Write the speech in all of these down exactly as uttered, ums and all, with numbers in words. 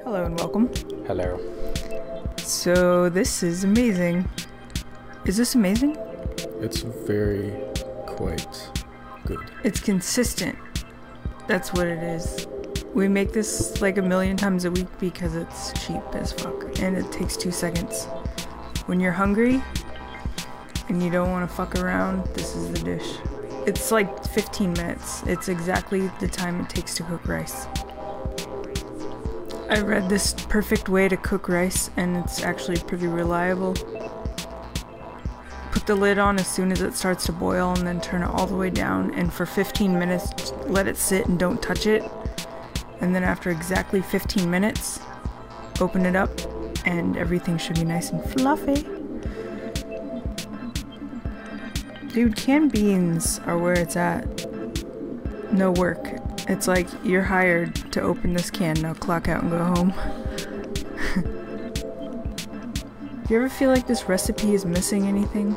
Hello and welcome. Hello. So this is amazing. Is this amazing? It's very quite good. It's consistent. That's what it is. We make this like a million times a week because it's cheap as fuck and it takes two seconds. When you're hungry and you don't want to fuck around, this is the dish. It's like fifteen minutes. It's exactly the time it takes to cook rice. I read this perfect way to cook rice and it's actually pretty reliable. Put the lid on as soon as it starts to boil and then turn it all the way down, and for fifteen minutes let it sit and don't touch it. And then after exactly fifteen minutes, open it up and everything should be nice and fluffy. Dude, canned beans are where it's at. No work. It's like you're hired to open this can, now clock out and go home. Do you ever feel like this recipe is missing anything?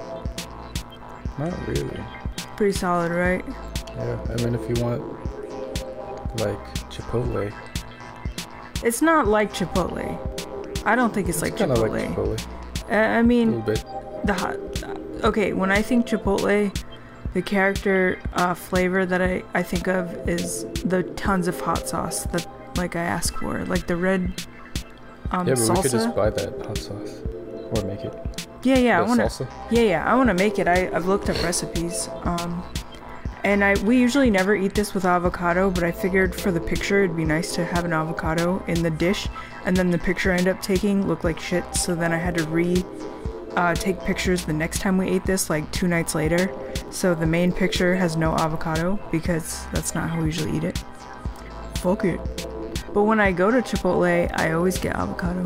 Not really. Pretty solid, right? Yeah, I mean, if you want, like, Chipotle. It's not like Chipotle. I don't think it's, It's like kind of Chipotle. like Chipotle. Uh, I A mean, little bit. the hot. Okay, when I think Chipotle, the character uh, flavor that I, I think of is the tons of hot sauce that like I ask for, like the red um, Yeah, but salsa. we could just buy that hot sauce or make it. Yeah, yeah, I The want to. salsa? Yeah, yeah, I want to make it. I I've looked up recipes. Um, and I we usually never eat this with avocado, but I figured for the picture it'd be nice to have an avocado in the dish, and then the picture I ended up taking looked like shit. So then I had to re. Uh, take pictures the next time we ate this, like two nights later. So the main picture has no avocado because that's not how we usually eat it. Fuck it. But when I go to Chipotle, I always get avocado.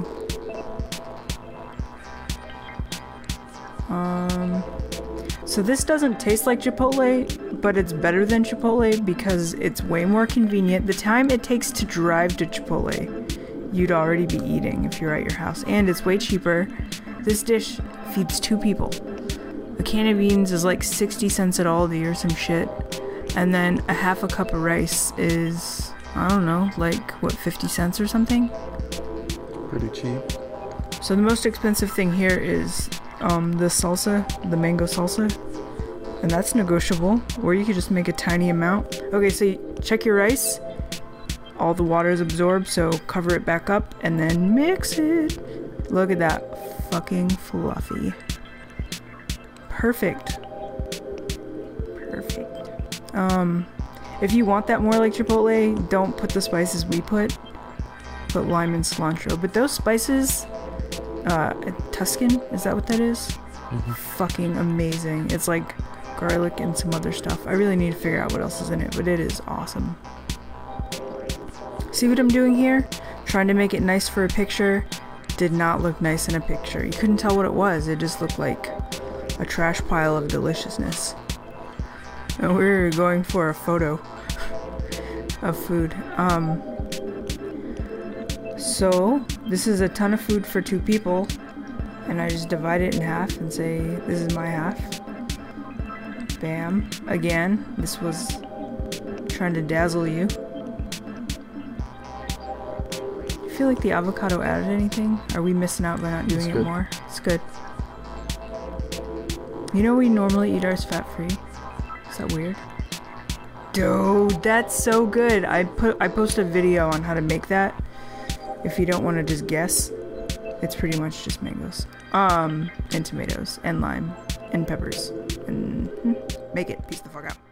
Um, so this doesn't taste like Chipotle, but it's better than Chipotle because it's way more convenient. The time it takes to drive to Chipotle, you'd already be eating if you're at your house, and it's way cheaper. This dish feeds two people. A can of beans is like sixty cents at Aldi or some shit. And then a half a cup of rice is, I don't know, like, what, fifty cents or something? Pretty cheap. So the most expensive thing here is um, the salsa, the mango salsa. And that's negotiable, or you could just make a tiny amount. Okay, so you check your rice. All the water is absorbed, so cover it back up and then mix it. Look at that. Fucking fluffy. Perfect. Perfect. Um, if you want that more like Chipotle, don't put the spices we put. Put lime and cilantro. But those spices, uh, Tuscan, is that what that is? Mm-hmm. Fucking amazing. It's like garlic and some other stuff. I really need to figure out what else is in it, but it is awesome. See what I'm doing here? Trying to make it nice for a picture. Did not look nice in a picture. You couldn't tell what it was. It just looked like a trash pile of deliciousness. And we were going for a photo of food. Um, so this is a ton of food for two people, and I just divide it in half and say, this is my half. Bam. Again, this was trying to dazzle you. I feel like the avocado added anything? Are we missing out by not doing It's it good. more? It's good. You know we normally eat ours fat-free. Is that weird? Dude, that's so good. I put I posted a video on how to make that. If you don't want to just guess, it's pretty much just mangoes, um, and tomatoes, and lime, and peppers, and hmm, make it. Peace the fuck out.